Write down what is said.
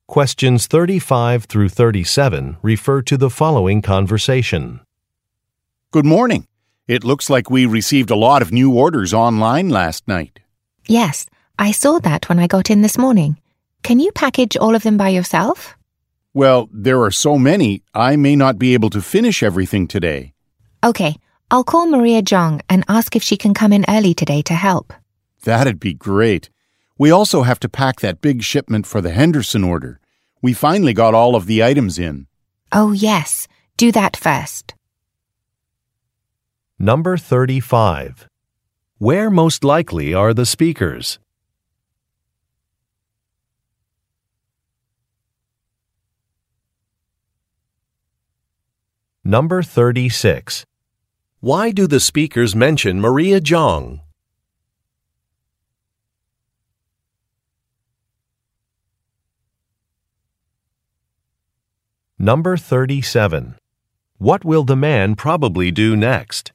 Questions 35 through 37 refer to the following conversation. Good morning. It looks like we received a lot of new orders online last night. Yes, I saw that when I got in this morning. Can you package all of them by yourself? Well, there are so many, I may not be able to finish everything today. Okay, I'll call Maria Zhang and ask if she can come in early today to help. That'd be great. We also have to pack that big shipment for the Henderson order. We finally got all of the items in. Oh, yes. Do that first. Number 35. Where most likely are the speakers? Number 36. Why do the speakers mention Maria Zhang? Number 37. What will the man probably do next?